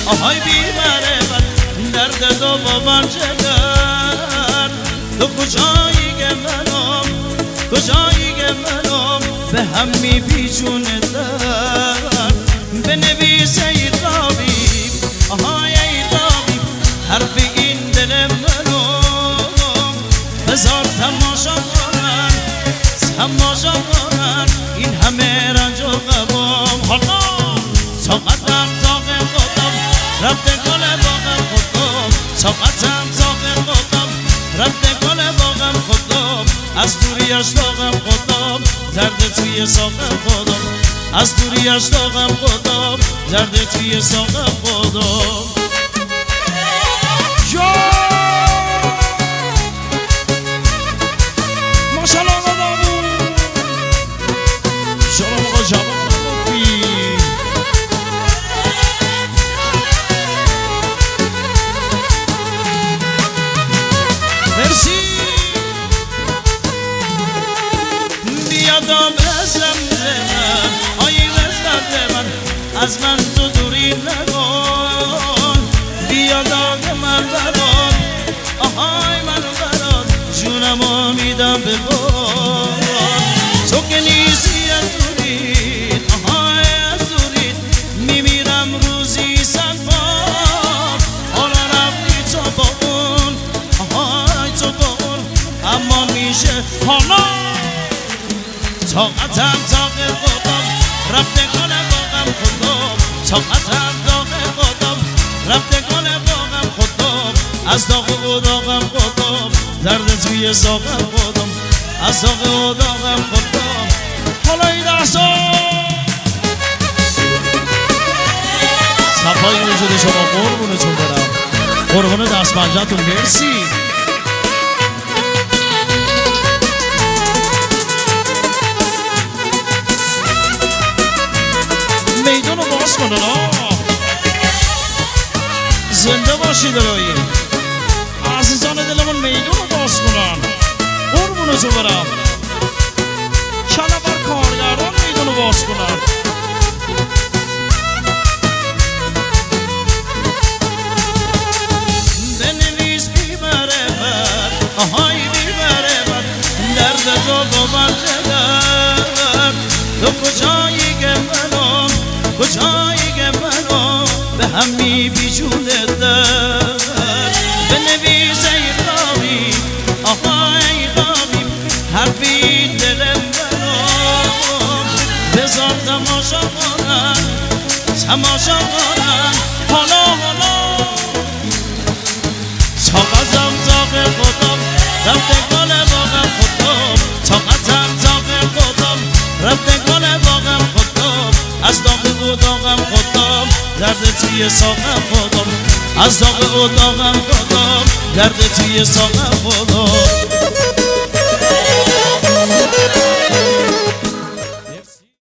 آهای بیبره من درد دو بابان جگر تو کجایی که منم به هم میپیچونه در بنویس ای طبیب آهای ای طبیب حرف این دل منو بذار تماشا کنن این همه رنج و غمم حالا طاقتم طاق خودم رفته گل باغم خودم طاقتم طاق خودم رفته گل باغم خودم از دوریش داغم خودم درد توی ساقم خودم از دوریش داغم خودم درد توی ساقم خودم ماشالله آقا بابو شلام آقا جوان بابی مرسی بیادم ازم من آیی وزد من از من تو دوری نکن بیادم من برام آهای من برام جونمو میدم به بار تو که نیستی از دورید آهای از دورید میمیرم روزی صد بار حالا رفتی تو با اون آهای تو با اون اما میشه حالا طاقتم طاق خودم رفته گل باغم خودم طاقتم طاق خودم رفته گل باغم خودم از داغ و داغم خودم درد توی ساقم خودم از داغ و داغم خودم حالا این دستا صفای وجود شما قربونتون برم قربون دست پنجه‌تون مرسی میدونو باز کنن زنده باشید رایی عزیزان دلمون میدونو باز کنن قربونتون برم کلبر کارگران میدونو باز کنن بنویس بیبره بر آهای بیبره بر درد تو با من جگر تو کجایی که منم به هم میپیچونه در بنویس ای طبیب آهای ای طبیب حرفی دل منو بذار تماشا کنن حالا طاقتم طاق خودم رفته گل باغم خودم طاقتم طاق خودم رفته گل باغم خودم از داغ و داغم خودم درد توی ساقم خودم از داغ و داغم خودم درد توی ساقم خودم